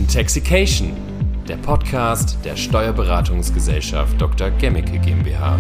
Intaxication, der Podcast der Steuerberatungsgesellschaft Dr. Gemmeke GmbH.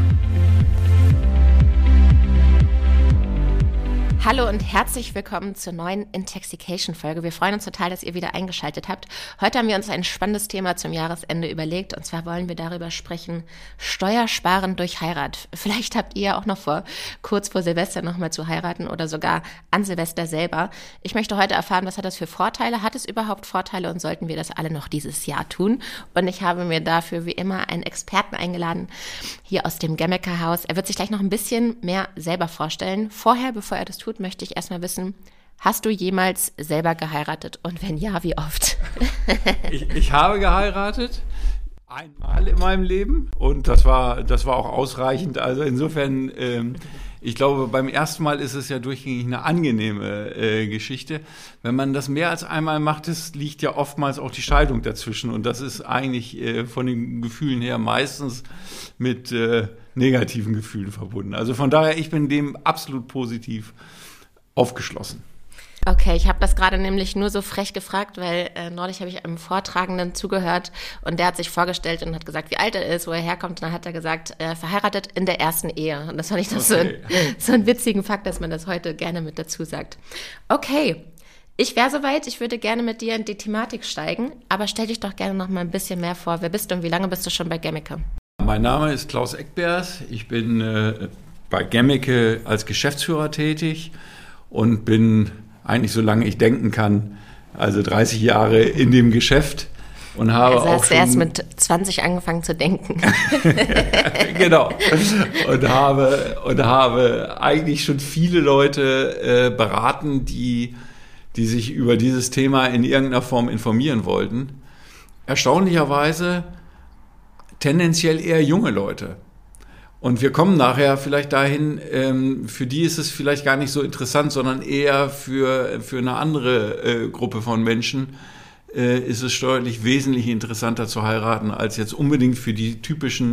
Hallo und herzlich willkommen zur neuen Intaxication-Folge. Wir freuen uns total, dass ihr wieder eingeschaltet habt. Heute haben wir uns ein spannendes Thema zum Jahresende überlegt, und zwar wollen wir darüber sprechen: Steuersparen durch Heirat. Vielleicht habt ihr ja auch noch vor, kurz vor Silvester nochmal zu heiraten oder sogar an Silvester selber. Ich möchte heute erfahren, was hat das für Vorteile? Hat es überhaupt Vorteile und sollten wir das alle noch dieses Jahr tun? Und ich habe mir dafür wie immer einen Experten eingeladen, hier aus dem Gemmeke-Haus. Er wird sich gleich noch ein bisschen mehr selber vorstellen. Vorher, bevor er das tut, möchte ich erstmal wissen: Hast du jemals selber geheiratet? Und wenn ja, wie oft? Ich habe geheiratet, einmal in meinem Leben, und das war auch ausreichend. Also insofern, ich glaube, beim ersten Mal ist es ja durchgängig eine angenehme Geschichte. Wenn man das mehr als einmal macht, liegt ja oftmals auch die Scheidung dazwischen, und das ist eigentlich von den Gefühlen her meistens mit negativen Gefühlen verbunden. Also von daher, ich bin dem absolut positiv aufgeschlossen. Okay, ich habe das gerade nämlich nur so frech gefragt, weil neulich habe ich einem Vortragenden zugehört und der hat sich vorgestellt und hat gesagt, wie alt er ist, wo er herkommt, und dann hat er gesagt, verheiratet in der ersten Ehe. Und das fand ich doch so einen witzigen Fakt, dass man das heute gerne mit dazu sagt. Okay, ich wäre soweit, ich würde gerne mit dir in die Thematik steigen, aber stell dich doch gerne noch mal ein bisschen mehr vor. Wer bist du und wie lange bist du schon bei Gemmeke? Mein Name ist Klaus Eckbers, ich bin bei Gemmeke als Geschäftsführer tätig und bin eigentlich, solange ich denken kann, also 30 Jahre in dem Geschäft und habe also auch hast du erst mit 20 angefangen zu denken. Genau. Und habe eigentlich schon viele Leute beraten, die sich über dieses Thema in irgendeiner Form informieren wollten. Erstaunlicherweise tendenziell eher junge Leute. Und wir kommen nachher vielleicht dahin, für die ist es vielleicht gar nicht so interessant, sondern eher für eine andere Gruppe von Menschen ist es steuerlich wesentlich interessanter zu heiraten, als jetzt unbedingt für die typischen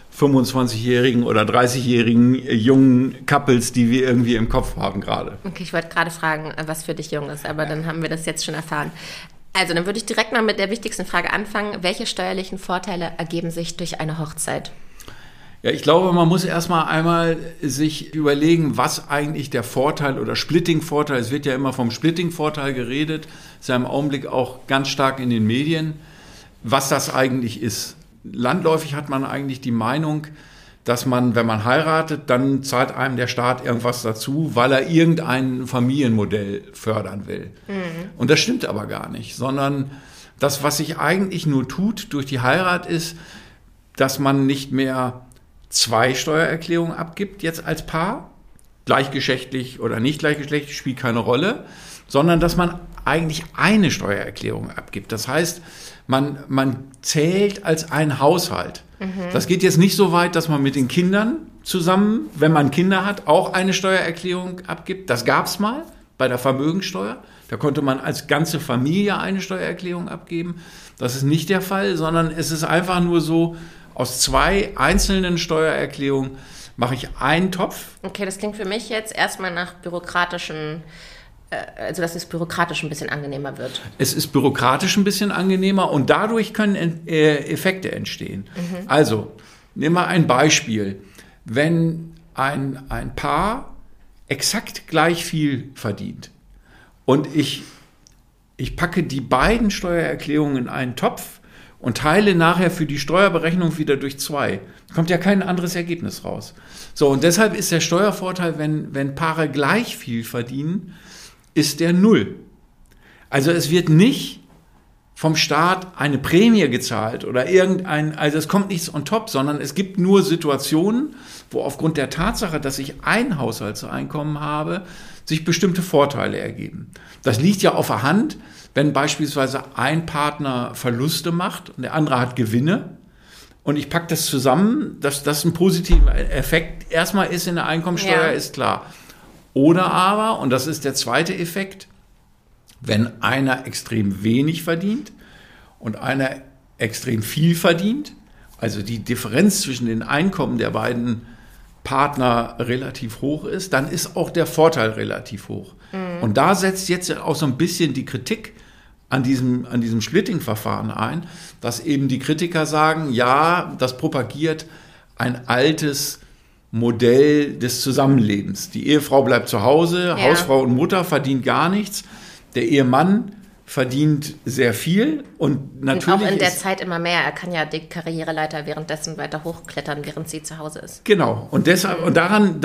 25-jährigen oder 30-jährigen jungen Couples, die wir irgendwie im Kopf haben gerade. Okay, ich wollte gerade fragen, was für dich jung ist, aber dann haben wir das jetzt schon erfahren. Also, dann würde ich direkt mal mit der wichtigsten Frage anfangen. Welche steuerlichen Vorteile ergeben sich durch eine Hochzeit? Ja, ich glaube, man muss erstmal einmal sich überlegen, was eigentlich der Vorteil oder Splitting-Vorteil, es wird ja immer vom Splitting-Vorteil geredet, ist ja im Augenblick auch ganz stark in den Medien, was das eigentlich ist. Landläufig hat man eigentlich die Meinung, dass man, wenn man heiratet, dann zahlt einem der Staat irgendwas dazu, weil er irgendein Familienmodell fördern will. Mhm. Und das stimmt aber gar nicht, sondern das, was sich eigentlich nur tut durch die Heirat, ist, dass man nicht mehr 2 Steuererklärungen abgibt jetzt als Paar, gleichgeschlechtlich oder nicht gleichgeschlechtlich, spielt keine Rolle, sondern dass man eigentlich eine Steuererklärung abgibt. Das heißt, man zählt als ein Haushalt. Mhm. Das geht jetzt nicht so weit, dass man mit den Kindern zusammen, wenn man Kinder hat, auch eine Steuererklärung abgibt. Das gab es mal bei der Vermögensteuer. Da konnte man als ganze Familie eine Steuererklärung abgeben. Das ist nicht der Fall, sondern es ist einfach nur so, aus 2 einzelnen Steuererklärungen mache ich einen Topf. Okay, das klingt für mich jetzt erstmal nach bürokratischen, also dass es bürokratisch ein bisschen angenehmer wird. Es ist bürokratisch ein bisschen angenehmer und dadurch können Effekte entstehen. Mhm. Also, nehmen wir ein Beispiel. Wenn ein Paar exakt gleich viel verdient und ich packe die beiden Steuererklärungen in einen Topf und teile nachher für die Steuerberechnung wieder durch 2, kommt ja kein anderes Ergebnis raus. So, und deshalb ist der Steuervorteil, wenn Paare gleich viel verdienen, ist der 0. Also es wird nicht vom Staat eine Prämie gezahlt oder also es kommt nichts on top, sondern es gibt nur Situationen, wo aufgrund der Tatsache, dass ich ein Haushaltseinkommen habe, sich bestimmte Vorteile ergeben. Das liegt ja auf der Hand, wenn beispielsweise ein Partner Verluste macht und der andere hat Gewinne und ich packe das zusammen, dass das ein positiver Effekt erstmal ist in der Einkommensteuer, ja, ist klar. Oder aber, und das ist der zweite Effekt, wenn einer extrem wenig verdient und einer extrem viel verdient, also die Differenz zwischen den Einkommen der beiden Partner relativ hoch ist, dann ist auch der Vorteil relativ hoch. Mhm. Und da setzt jetzt auch so ein bisschen die Kritik an diesem Splitting-Verfahren ein, dass eben die Kritiker sagen, ja, das propagiert ein altes Modell des Zusammenlebens. Die Ehefrau bleibt zu Hause, Ja. Hausfrau und Mutter verdient gar nichts. Der Ehemann verdient sehr viel und natürlich Und auch in der Zeit immer mehr. Er kann ja die Karriereleiter währenddessen weiter hochklettern, während sie zu Hause ist. Genau. Und deshalb, und daran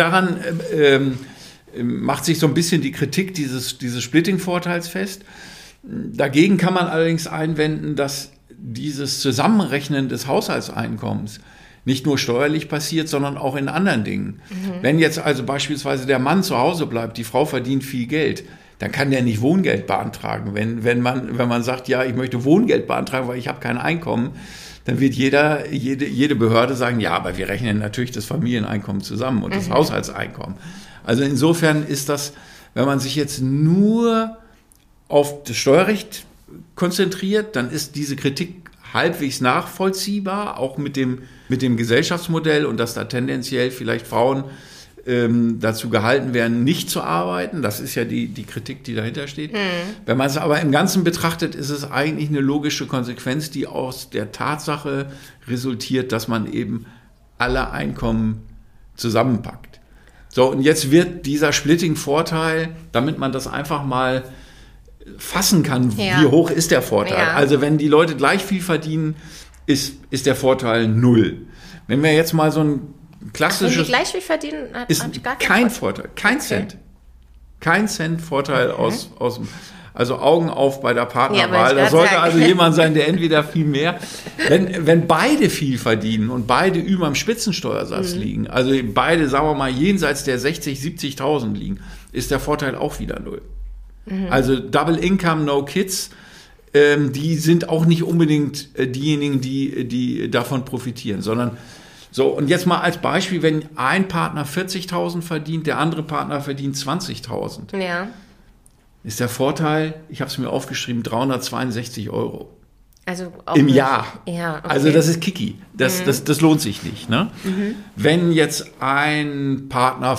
macht sich so ein bisschen die Kritik dieses Splitting-Vorteils fest. Dagegen kann man allerdings einwenden, dass dieses Zusammenrechnen des Haushaltseinkommens nicht nur steuerlich passiert, sondern auch in anderen Dingen. Wenn jetzt also beispielsweise der Mann zu Hause bleibt, die Frau verdient viel Geld, dann kann der nicht Wohngeld beantragen. Wenn man sagt, ja, ich möchte Wohngeld beantragen, weil ich habe kein Einkommen, dann wird jede Behörde sagen, ja, aber wir rechnen natürlich das Familieneinkommen zusammen und das Haushaltseinkommen. Also insofern ist das, wenn man sich jetzt nur auf das Steuerrecht konzentriert, dann ist diese Kritik halbwegs nachvollziehbar, auch mit dem Gesellschaftsmodell und dass da tendenziell vielleicht Frauen dazu gehalten werden, nicht zu arbeiten. Das ist ja die Kritik, die dahinter steht. Wenn man es aber im Ganzen betrachtet, ist es eigentlich eine logische Konsequenz, die aus der Tatsache resultiert, dass man eben alle Einkommen zusammenpackt. So, und jetzt wird dieser Splitting-Vorteil, damit man das einfach mal fassen kann, wie hoch ist der Vorteil. Ja. Also wenn die Leute gleich viel verdienen, ist der Vorteil 0. Wenn wir jetzt mal so ein klassisches... Wenn die gleich viel verdienen, ist habe ich gar kein Vorteil. Kein Cent. Kein Cent Vorteil aus dem... Also Augen auf bei der Partnerwahl. Da sollte also jemand sein, der entweder viel mehr... Wenn beide viel verdienen und beide über dem Spitzensteuersatz liegen, also beide, sagen wir mal, jenseits der 60.000, 70.000 liegen, ist der Vorteil auch wieder 0. Also Double Income, No Kids, die sind auch nicht unbedingt diejenigen, die davon profitieren, sondern so, und jetzt mal als Beispiel, wenn ein Partner 40.000 verdient, der andere Partner verdient 20.000, Ja. ist der Vorteil, ich habe es mir aufgeschrieben, 362 € Also auch im nicht. Jahr. Ja, okay. Also das ist Kiki, das lohnt sich nicht. Ne? Wenn jetzt ein Partner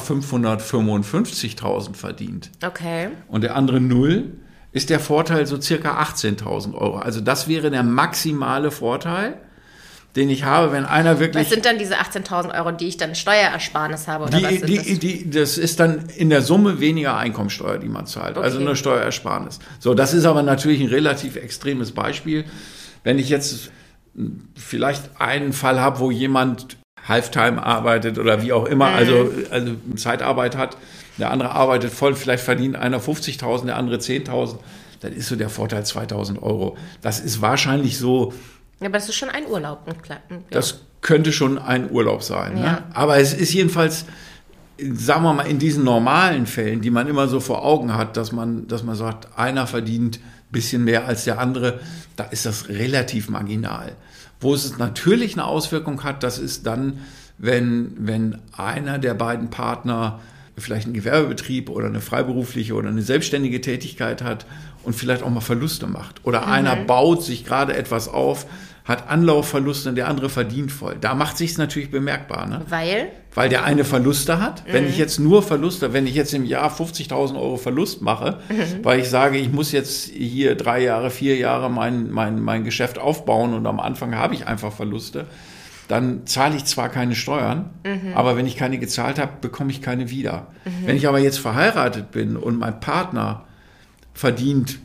555.000 verdient Okay. und der andere 0, ist der Vorteil so circa 18.000 €. Also das wäre der maximale Vorteil, den ich habe, wenn einer wirklich... Was sind dann diese 18.000 €, die ich dann Steuerersparnis habe? Oder was ist das? Das ist dann in der Summe weniger Einkommensteuer, die man zahlt. Also Okay. eine Steuerersparnis. So, das ist aber natürlich ein relativ extremes Beispiel. Wenn ich jetzt vielleicht einen Fall habe, wo jemand Halftime arbeitet oder wie auch immer, also Zeitarbeit hat, der andere arbeitet voll, vielleicht verdient einer 50.000, der andere 10.000, dann ist so der Vorteil 2.000 €. Das ist wahrscheinlich so... Ja, aber das ist schon ein Urlaub. Klar. Ja. Das könnte schon ein Urlaub sein. Ja. Ne? Aber es ist jedenfalls, sagen wir mal, in diesen normalen Fällen, die man immer so vor Augen hat, dass man sagt, einer verdient ein bisschen mehr als der andere, da ist das relativ marginal. Wo es natürlich eine Auswirkung hat, das ist dann, wenn einer der beiden Partner vielleicht einen Gewerbebetrieb oder eine freiberufliche oder eine selbstständige Tätigkeit hat und vielleicht auch mal Verluste macht. Oder einer baut sich gerade etwas auf, hat Anlaufverluste und der andere verdient voll. Da macht sich's natürlich bemerkbar. Ne? Weil der eine Verluste hat. Wenn ich jetzt wenn ich jetzt im Jahr 50.000 € Verlust mache, weil ich sage, ich muss jetzt hier 3 Jahre, 4 Jahre mein Geschäft aufbauen und am Anfang habe ich einfach Verluste, dann zahle ich zwar keine Steuern, aber wenn ich keine gezahlt habe, bekomme ich keine wieder. Wenn ich aber jetzt verheiratet bin und mein Partner verdient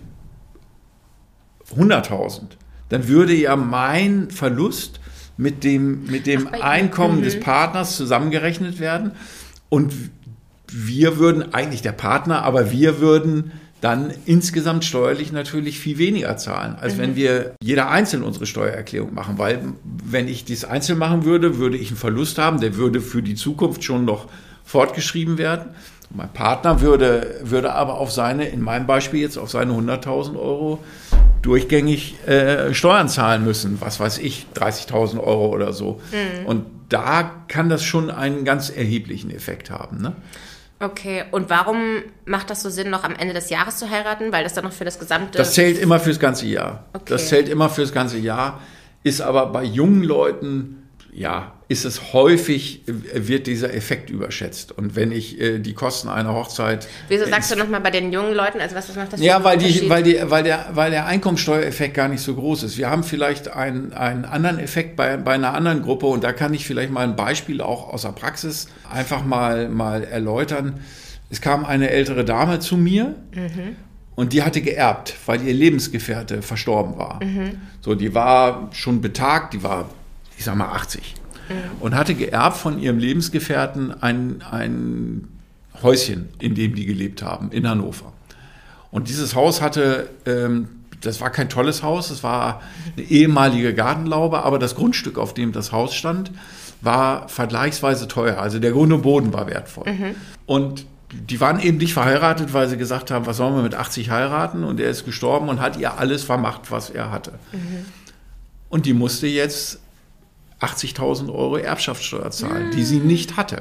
100.000, dann würde ja mein Verlust mit dem Einkommen des Partners zusammengerechnet werden und wir würden, eigentlich der Partner, aber wir würden dann insgesamt steuerlich natürlich viel weniger zahlen, als wenn wir jeder einzeln unsere Steuererklärung machen. Weil wenn ich dies einzeln machen würde, würde ich einen Verlust haben, der würde für die Zukunft schon noch fortgeschrieben werden. Und mein Partner würde aber in meinem Beispiel jetzt auf seine 100.000 € durchgängig Steuern zahlen müssen. Was weiß ich, 30.000 € oder so. Und da kann das schon einen ganz erheblichen Effekt haben, ne? Okay, und warum macht das so Sinn, noch am Ende des Jahres zu heiraten? Weil das dann noch für das gesamte... Das zählt immer fürs ganze Jahr. Okay. Das zählt immer fürs ganze Jahr, ist aber bei jungen Leuten, ist es häufig, wird dieser Effekt überschätzt. Und wenn ich die Kosten einer Hochzeit... Wieso sagst du nochmal bei den jungen Leuten, also was macht das? Ja, weil der Einkommensteuereffekt gar nicht so groß ist. Wir haben vielleicht einen anderen Effekt bei einer anderen Gruppe und da kann ich vielleicht mal ein Beispiel auch aus der Praxis einfach mal erläutern. Es kam eine ältere Dame zu mir und die hatte geerbt, weil ihr Lebensgefährte verstorben war. So, die war schon betagt, die war, ich sag mal, 80. Und hatte geerbt von ihrem Lebensgefährten ein Häuschen, in dem die gelebt haben, in Hannover. Und dieses Haus hatte, das war kein tolles Haus, es war eine ehemalige Gartenlaube, aber das Grundstück, auf dem das Haus stand, war vergleichsweise teuer. Also der Grund und Boden war wertvoll. Und die waren eben nicht verheiratet, weil sie gesagt haben, was sollen wir mit 80 heiraten? Und er ist gestorben und hat ihr alles vermacht, was er hatte. Und die musste jetzt 80.000 Euro Erbschaftssteuer zahlen, die sie nicht hatte.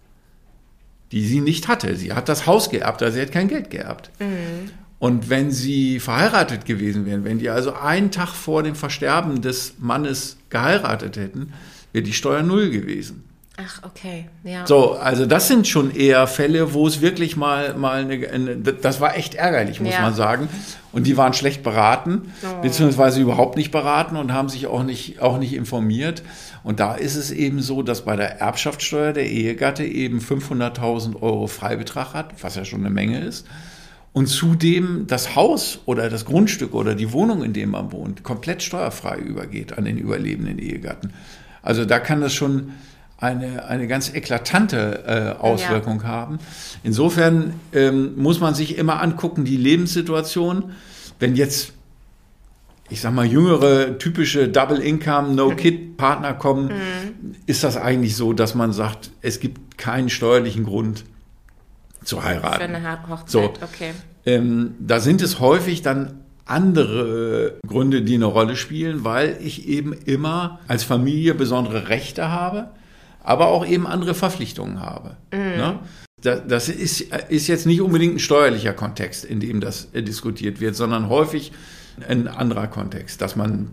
Sie hat das Haus geerbt, also sie hat kein Geld geerbt. Und wenn sie verheiratet gewesen wären, wenn die also einen Tag vor dem Versterben des Mannes geheiratet hätten, wäre die Steuer 0 gewesen. Ach, okay, ja. So, also das sind schon eher Fälle, wo es wirklich mal das war echt ärgerlich, muss man sagen. Und die waren schlecht beraten, beziehungsweise überhaupt nicht beraten und haben sich auch nicht informiert. Und da ist es eben so, dass bei der Erbschaftssteuer der Ehegatte eben 500.000 Euro Freibetrag hat, was ja schon eine Menge ist. Und zudem das Haus oder das Grundstück oder die Wohnung, in dem man wohnt, komplett steuerfrei übergeht an den überlebenden Ehegatten. Also da kann das schon eine ganz eklatante Auswirkung haben. Insofern muss man sich immer angucken, die Lebenssituation. Wenn jetzt, ich sag mal, jüngere, typische Double-Income, No-Kid-Partner kommen, ist das eigentlich so, dass man sagt, es gibt keinen steuerlichen Grund zu heiraten. Für eine Hochzeit, so, okay. Da sind es häufig dann andere Gründe, die eine Rolle spielen, weil ich eben immer als Familie besondere Rechte habe, aber auch eben andere Verpflichtungen habe. Ne? Das ist jetzt nicht unbedingt ein steuerlicher Kontext, in dem das diskutiert wird, sondern häufig ein anderer Kontext, dass man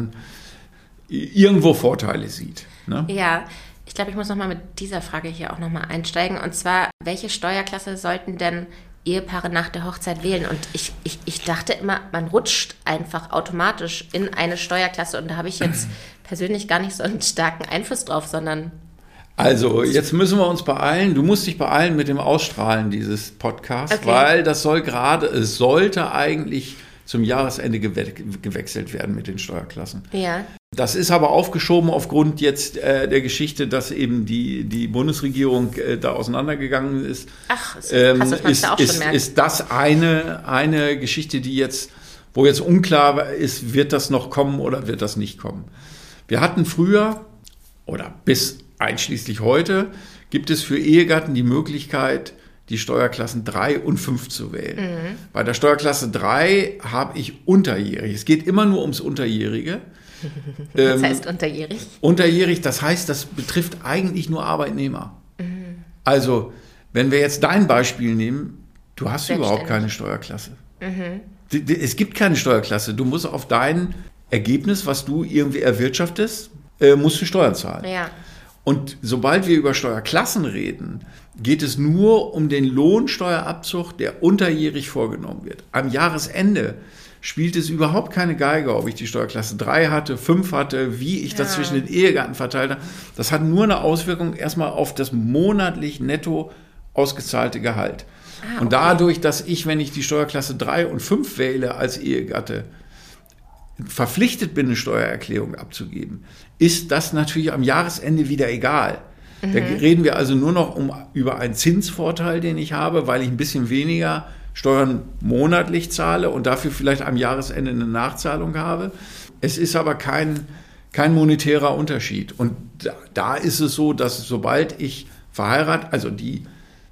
irgendwo Vorteile sieht. Ne? Ja, ich glaube, ich muss nochmal mit dieser Frage hier auch nochmal einsteigen. Und zwar, welche Steuerklasse sollten denn Ehepaare nach der Hochzeit wählen? Und ich dachte immer, man rutscht einfach automatisch in eine Steuerklasse. Und da habe ich jetzt persönlich gar nicht so einen starken Einfluss drauf, sondern... Also, jetzt müssen wir uns beeilen. Du musst dich beeilen mit dem Ausstrahlen dieses Podcasts, weil es sollte eigentlich zum Jahresende gewechselt werden mit den Steuerklassen. Ja. Das ist aber aufgeschoben aufgrund jetzt der Geschichte, dass eben die Bundesregierung da auseinandergegangen ist. Ach, krass, dass man es da auch schon merkt. Ist das eine Geschichte, wo jetzt unklar ist, wird das noch kommen oder wird das nicht kommen? Wir hatten früher oder bis einschließlich heute gibt es für Ehegatten die Möglichkeit, die Steuerklassen 3 und 5 zu wählen. Bei der Steuerklasse 3 habe ich unterjährig. Es geht immer nur ums Unterjährige. Das heißt unterjährig? Unterjährig, das heißt, das betrifft eigentlich nur Arbeitnehmer. Also, wenn wir jetzt dein Beispiel nehmen, du hast überhaupt keine Steuerklasse. Es gibt keine Steuerklasse. Du musst auf dein Ergebnis, was du irgendwie erwirtschaftest, musst du Steuern zahlen. Ja. Und sobald wir über Steuerklassen reden, geht es nur um den Lohnsteuerabzug, der unterjährig vorgenommen wird. Am Jahresende spielt es überhaupt keine Geige, ob ich die Steuerklasse 3 hatte, 5 hatte, wie ich das zwischen den Ehegatten verteilt habe. Das hat nur eine Auswirkung erstmal auf das monatlich netto ausgezahlte Gehalt. Und dadurch, dass ich, wenn ich die Steuerklasse 3 und 5 wähle als Ehegatte, verpflichtet bin, eine Steuererklärung abzugeben, ist das natürlich am Jahresende wieder egal. Da reden wir also nur noch über einen Zinsvorteil, den ich habe, weil ich ein bisschen weniger Steuern monatlich zahle und dafür vielleicht am Jahresende eine Nachzahlung habe. Es ist aber kein monetärer Unterschied. Und da ist es so, dass sobald ich verheiratet, also die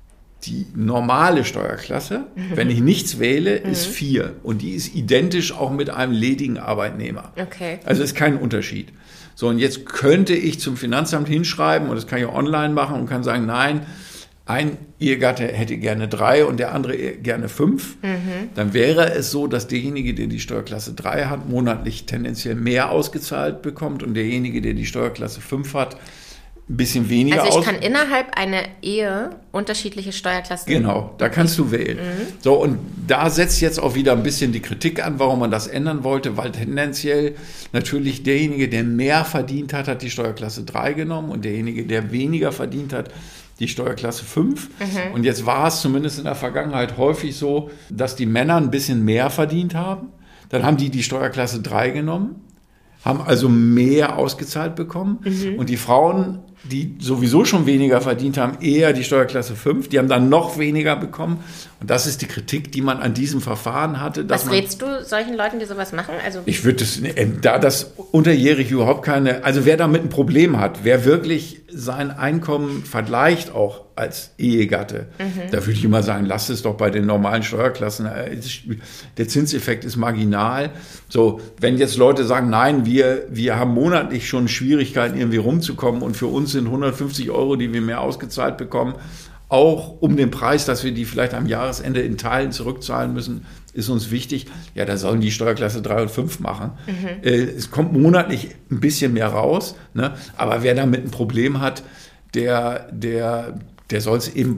normale Steuerklasse, wenn ich nichts wähle, ist 4. Und die ist identisch auch mit einem ledigen Arbeitnehmer. Okay. Also ist kein Unterschied. So, und jetzt könnte ich zum Finanzamt hinschreiben, und das kann ich auch online machen, und kann sagen, nein, ein Ehegatte hätte gerne 3 und der andere gerne 5, dann wäre es so, dass derjenige, der die Steuerklasse 3 hat, monatlich tendenziell mehr ausgezahlt bekommt und derjenige, der die Steuerklasse 5 hat, ein bisschen weniger Also ich kann innerhalb einer Ehe unterschiedliche Steuerklassen... Genau, da kannst du wählen. So, und da setzt jetzt auch wieder ein bisschen die Kritik an, warum man das ändern wollte, weil tendenziell natürlich derjenige, der mehr verdient hat, hat die Steuerklasse 3 genommen und derjenige, der weniger verdient hat, die Steuerklasse 5. Und jetzt war es zumindest in der Vergangenheit häufig so, dass die Männer ein bisschen mehr verdient haben. Dann haben die Steuerklasse 3 genommen, haben also mehr ausgezahlt bekommen. Und die Frauen, die sowieso schon weniger verdient haben, eher die Steuerklasse 5, die haben dann noch weniger bekommen. Und das ist die Kritik, die man an diesem Verfahren hatte. Was rätst du solchen Leuten, die sowas machen? Also ich würde da das unterjährig überhaupt keine, also wer damit ein Problem hat, wer wirklich sein Einkommen vergleicht auch als Ehegatte, da würde ich immer sagen, lasst es doch bei den normalen Steuerklassen. Der Zinseffekt ist marginal. So, wenn jetzt Leute sagen, nein, wir haben monatlich schon Schwierigkeiten, irgendwie rumzukommen und für uns sind 150 €, die wir mehr ausgezahlt bekommen, auch um den Preis, dass wir die vielleicht am Jahresende in Teilen zurückzahlen müssen, ist uns wichtig. Ja, da sollen die Steuerklasse 3 und 5 machen. Es kommt monatlich ein bisschen mehr raus, ne? Aber wer damit ein Problem hat, der soll es eben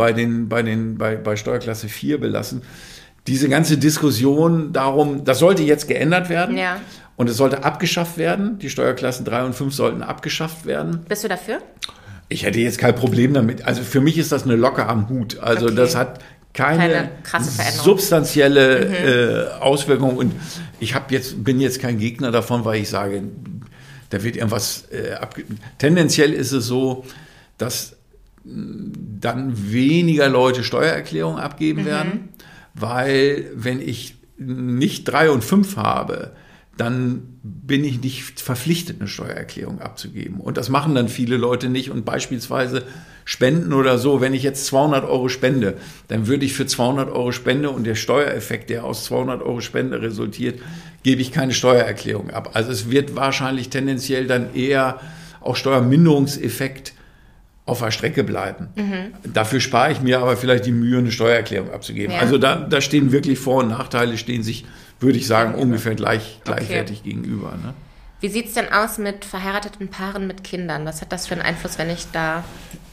bei Steuerklasse 4 belassen. Diese ganze Diskussion darum, das sollte jetzt geändert werden. Ja. Und es sollte abgeschafft werden. Die Steuerklassen 3 und 5 sollten abgeschafft werden. Bist du dafür? Ich hätte jetzt kein Problem damit. Also für mich ist das eine Locke am Hut. Also okay. Das hat keine krasse Veränderung. Substanzielle Auswirkung. Und ich bin jetzt kein Gegner davon, weil ich sage, da wird irgendwas tendenziell ist es so, dass dann weniger Leute Steuererklärungen abgeben werden, weil wenn ich nicht 3 und 5 habe, dann bin ich nicht verpflichtet, eine Steuererklärung abzugeben. Und das machen dann viele Leute nicht. Und beispielsweise Spenden oder so, wenn ich jetzt 200 € spende, dann würde ich für 200 € Spende und der Steuereffekt, der aus 200 € Spende resultiert, gebe ich keine Steuererklärung ab. Also es wird wahrscheinlich tendenziell dann eher auch Steuerminderungseffekt auf der Strecke bleiben. Dafür spare ich mir aber vielleicht die Mühe, eine Steuererklärung abzugeben. Ja. Also da stehen wirklich Vor- und Nachteile, stehen sich, würde ich sagen, ungefähr gleichwertig gegenüber. Ne? Wie sieht es denn aus mit verheirateten Paaren mit Kindern? Was hat das für einen Einfluss, wenn ich da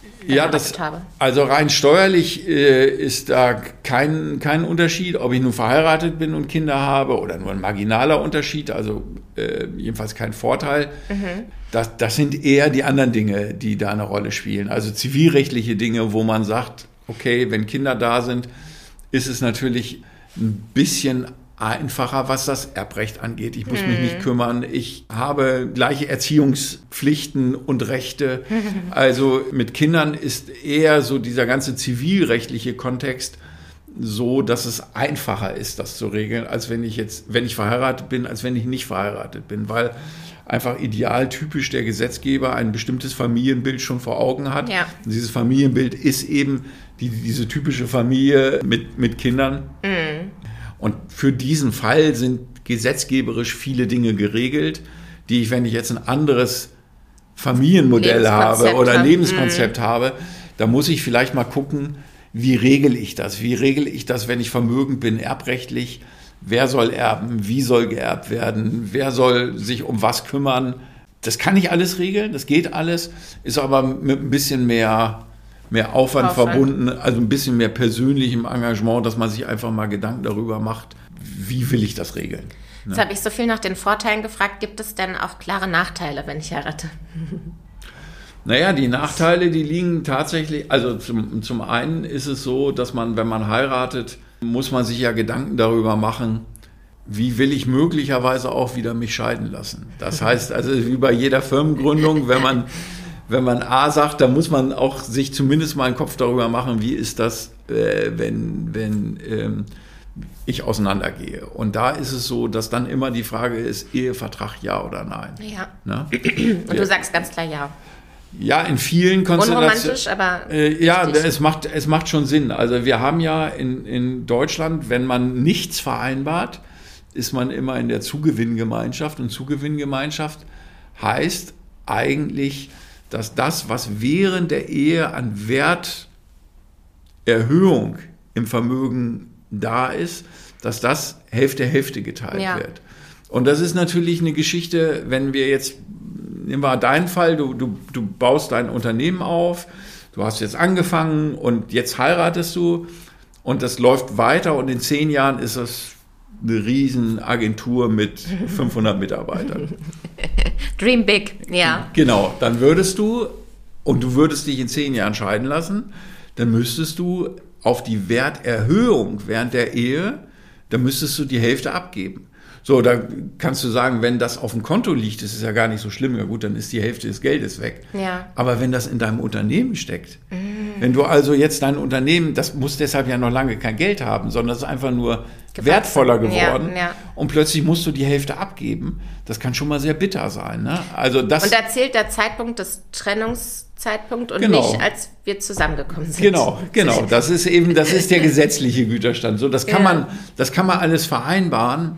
habe? Also rein steuerlich ist da kein Unterschied, ob ich nun verheiratet bin und Kinder habe oder nur ein marginaler Unterschied, also jedenfalls kein Vorteil. Das sind eher die anderen Dinge, die da eine Rolle spielen. Also zivilrechtliche Dinge, wo man sagt, okay, wenn Kinder da sind, ist es natürlich ein bisschen einfacher, was das Erbrecht angeht. Ich muss mich nicht kümmern. Ich habe gleiche Erziehungspflichten und Rechte. Also mit Kindern ist eher so dieser ganze zivilrechtliche Kontext so, dass es einfacher ist, das zu regeln, als wenn ich verheiratet bin, als wenn ich nicht verheiratet bin, weil einfach idealtypisch der Gesetzgeber ein bestimmtes Familienbild schon vor Augen hat. Ja. Und dieses Familienbild ist eben diese typische Familie mit Kindern. Und für diesen Fall sind gesetzgeberisch viele Dinge geregelt, die ich, wenn ich jetzt ein anderes Familienmodell habe oder Lebenskonzept habe, da muss ich vielleicht mal gucken, wie regel ich das? Wie regel ich das, wenn ich vermögend bin, erbrechtlich? Wer soll erben? Wie soll geerbt werden? Wer soll sich um was kümmern? Das kann ich alles regeln, das geht alles, ist aber mit ein bisschen mehr Aufwand verbunden, also ein bisschen mehr persönlichem Engagement, dass man sich einfach mal Gedanken darüber macht, wie will ich das regeln. Jetzt habe ich so viel nach den Vorteilen gefragt. Gibt es denn auch klare Nachteile, wenn ich heirate? Naja, die Nachteile, die liegen tatsächlich, also zum einen ist es so, dass man, wenn man heiratet, muss man sich ja Gedanken darüber machen, wie will ich möglicherweise auch wieder mich scheiden lassen. Das heißt, also wie bei jeder Firmengründung, wenn man A sagt, dann muss man auch sich zumindest mal einen Kopf darüber machen, wie ist das, wenn ich auseinandergehe. Und da ist es so, dass dann immer die Frage ist, Ehevertrag ja oder nein. Ja. Na? Und du sagst ganz klar ja. Ja, in vielen Konstellationen. Unromantisch, aber ja, es macht schon Sinn. Also wir haben ja in Deutschland, wenn man nichts vereinbart, ist man immer in der Zugewinngemeinschaft. Und Zugewinngemeinschaft heißt eigentlich, dass das, was während der Ehe an Wert Erhöhung im Vermögen da ist, dass das Hälfte geteilt wird. Und das ist natürlich eine Geschichte, wenn wir jetzt, nehmen wir deinen Fall, du baust dein Unternehmen auf, du hast jetzt angefangen und jetzt heiratest du und das läuft weiter und in 10 Jahren ist das eine riesen Agentur mit 500 Mitarbeitern. Dream big, ja. Genau, dann würdest du dich in 10 Jahren scheiden lassen, dann müsstest du auf die Werterhöhung während der Ehe, dann müsstest du die Hälfte abgeben. So, da kannst du sagen, wenn das auf dem Konto liegt, das ist ja gar nicht so schlimm, ja gut, dann ist die Hälfte des Geldes weg. Ja. Aber wenn das in deinem Unternehmen steckt, wenn du also jetzt dein Unternehmen, das muss deshalb ja noch lange kein Geld haben, sondern es ist einfach nur wertvoller geworden und plötzlich musst du die Hälfte abgeben, das kann schon mal sehr bitter sein. Ne? Also das, und da zählt der Zeitpunkt des Trennungszeitpunkt und nicht, als wir zusammengekommen sind. Genau. Das ist der gesetzliche Güterstand. So, das kann man alles vereinbaren.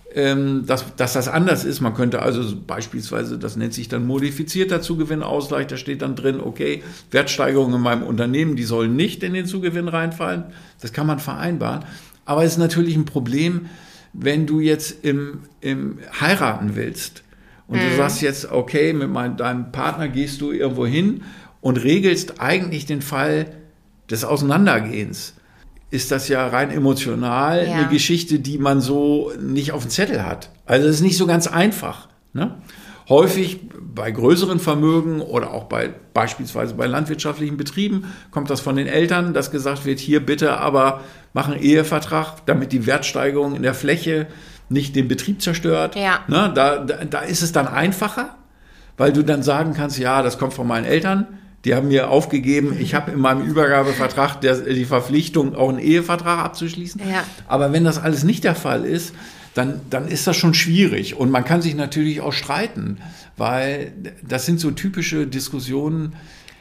Dass das anders ist. Man könnte also beispielsweise, das nennt sich dann modifizierter Zugewinnausgleich, da steht dann drin, okay, Wertsteigerungen in meinem Unternehmen, die sollen nicht in den Zugewinn reinfallen. Das kann man vereinbaren. Aber es ist natürlich ein Problem, wenn du jetzt im heiraten willst und du sagst jetzt, okay, mit deinem Partner gehst du irgendwo hin und regelst eigentlich den Fall des Auseinandergehens. Ist das ja rein emotional eine Geschichte, die man so nicht auf dem Zettel hat. Also es ist nicht so ganz einfach. Ne? Häufig bei größeren Vermögen oder auch beispielsweise bei landwirtschaftlichen Betrieben kommt das von den Eltern, dass gesagt wird, hier bitte aber mach einen Ehevertrag, damit die Wertsteigerung in der Fläche nicht den Betrieb zerstört. Ja. Ne? Da ist es dann einfacher, weil du dann sagen kannst, ja, das kommt von meinen Eltern. Die haben mir aufgegeben, ich habe in meinem Übergabevertrag die Verpflichtung, auch einen Ehevertrag abzuschließen. Ja. Aber wenn das alles nicht der Fall ist, dann ist das schon schwierig. Und man kann sich natürlich auch streiten, weil das sind so typische Diskussionen,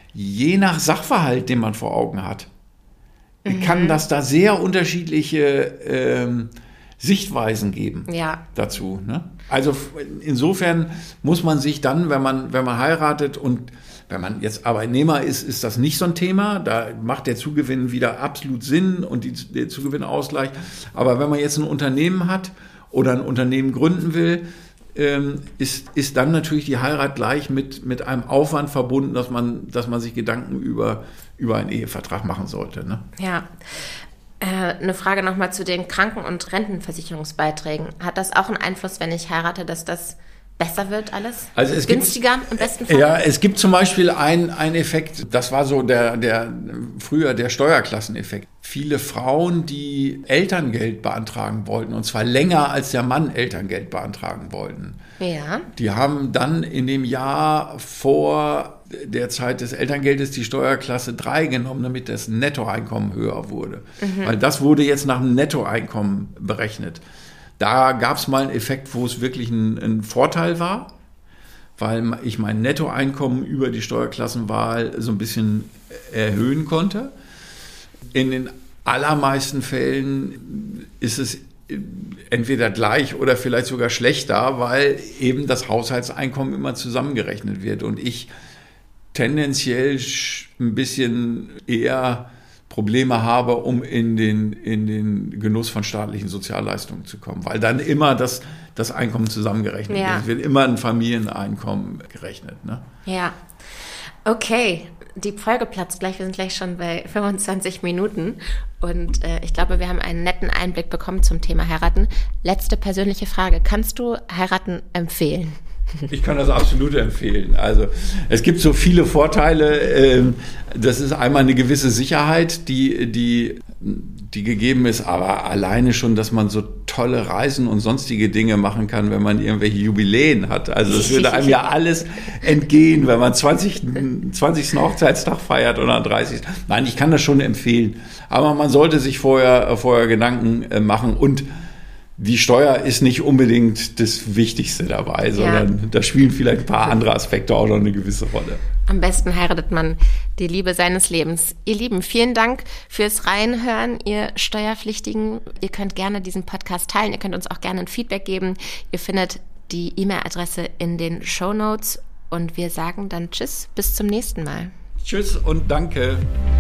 je nach Sachverhalt, den man vor Augen hat, kann das da sehr unterschiedliche Sichtweisen geben dazu. Ne? Also insofern muss man sich dann, wenn man heiratet und wenn man jetzt Arbeitnehmer ist das nicht so ein Thema. Da macht der Zugewinn wieder absolut Sinn und der Zugewinnausgleich. Aber wenn man jetzt ein Unternehmen hat oder ein Unternehmen gründen will, ist dann natürlich die Heirat gleich mit einem Aufwand verbunden, dass man sich Gedanken über einen Ehevertrag machen sollte. Ne? Ja. Eine Frage nochmal zu den Kranken- und Rentenversicherungsbeiträgen. Hat das auch einen Einfluss, wenn ich heirate, dass das besser wird alles? Also es günstiger im besten Fall? Ja, es gibt zum Beispiel einen Effekt, das war so früher der Steuerklasseneffekt. Viele Frauen, die Elterngeld beantragen wollten, und zwar länger als der Mann Elterngeld beantragen wollten, die haben dann in dem Jahr vor der Zeit des Elterngeldes die Steuerklasse 3 genommen, damit das Nettoeinkommen höher wurde. Weil das wurde jetzt nach dem Nettoeinkommen berechnet. Da gab es mal einen Effekt, wo es wirklich ein Vorteil war, weil ich mein Nettoeinkommen über die Steuerklassenwahl so ein bisschen erhöhen konnte. In den allermeisten Fällen ist es entweder gleich oder vielleicht sogar schlechter, weil eben das Haushaltseinkommen immer zusammengerechnet wird und ich tendenziell ein bisschen eher Probleme habe, um in den Genuss von staatlichen Sozialleistungen zu kommen, weil dann immer das Einkommen zusammengerechnet wird. Es wird immer ein Familieneinkommen gerechnet. Ne? Ja, okay. Die Folge platzt gleich. Wir sind gleich schon bei 25 Minuten und ich glaube, wir haben einen netten Einblick bekommen zum Thema Heiraten. Letzte persönliche Frage. Kannst du Heiraten empfehlen? Ich kann das absolut empfehlen. Also es gibt so viele Vorteile. Das ist einmal eine gewisse Sicherheit, die gegeben ist, aber alleine schon, dass man so tolle Reisen und sonstige Dinge machen kann, wenn man irgendwelche Jubiläen hat. Also es würde einem ja alles entgehen, wenn man 20. Hochzeitstag feiert oder 30. Nein, ich kann das schon empfehlen. Aber man sollte sich vorher Gedanken machen und die Steuer ist nicht unbedingt das Wichtigste dabei, sondern da spielen vielleicht ein paar andere Aspekte auch noch eine gewisse Rolle. Am besten heiratet man die Liebe seines Lebens. Ihr Lieben, vielen Dank fürs Reinhören, ihr Steuerpflichtigen. Ihr könnt gerne diesen Podcast teilen, ihr könnt uns auch gerne ein Feedback geben. Ihr findet die E-Mail-Adresse in den Shownotes und wir sagen dann Tschüss, bis zum nächsten Mal. Tschüss und danke.